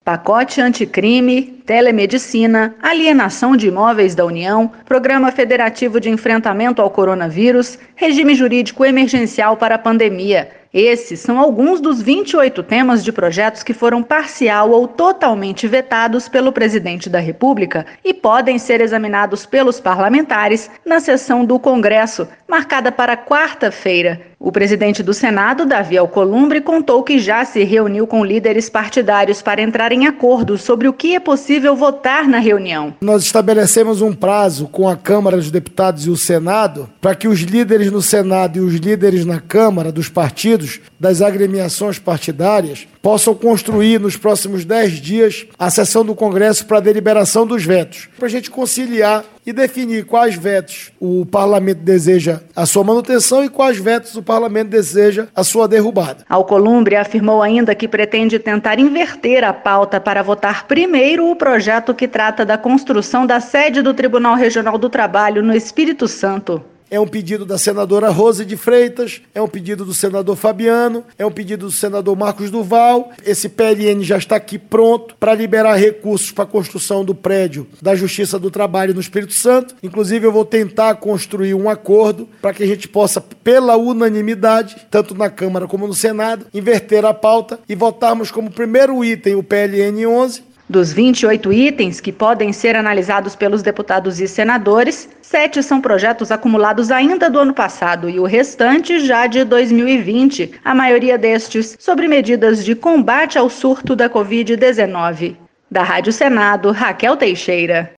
pacote anticrime, telemedicina, alienação de imóveis da União, Programa Federativo de Enfrentamento ao Coronavírus, regime jurídico emergencial para a pandemia. Esses são alguns dos 28 temas de projetos que foram parcial ou totalmente vetados pelo presidente da República e podem ser examinados pelos parlamentares na sessão do Congresso, marcada para quarta-feira. O presidente do Senado, Davi Alcolumbre, contou que já se reuniu com líderes partidários para entrar em acordo sobre o que é possível votar na reunião. Nós estabelecemos um prazo com a Câmara dos Deputados e o Senado para que os líderes no Senado e os líderes na Câmara dos partidos, das agremiações partidárias, possam construir nos próximos 10 dias a sessão do Congresso para a deliberação dos vetos, para a gente conciliar e definir quais vetos o parlamento deseja a sua manutenção e quais vetos o parlamento deseja a sua derrubada. Alcolumbre afirmou ainda que pretende tentar inverter a pauta para votar primeiro o projeto que trata da construção da sede do Tribunal Regional do Trabalho no Espírito Santo. É um pedido da senadora Rose de Freitas, é um pedido do senador Fabiano, é um pedido do senador Marcos Duval. Esse PLN já está aqui pronto para liberar recursos para a construção do prédio da Justiça do Trabalho no Espírito Santo. Inclusive, eu vou tentar construir um acordo para que a gente possa, pela unanimidade, tanto na Câmara como no Senado, inverter a pauta e votarmos como primeiro item o PLN 11. Dos 28 itens que podem ser analisados pelos deputados e senadores, 7 são projetos acumulados ainda do ano passado e o restante já de 2020, a maioria destes sobre medidas de combate ao surto da Covid-19. Da Rádio Senado, Raquel Teixeira.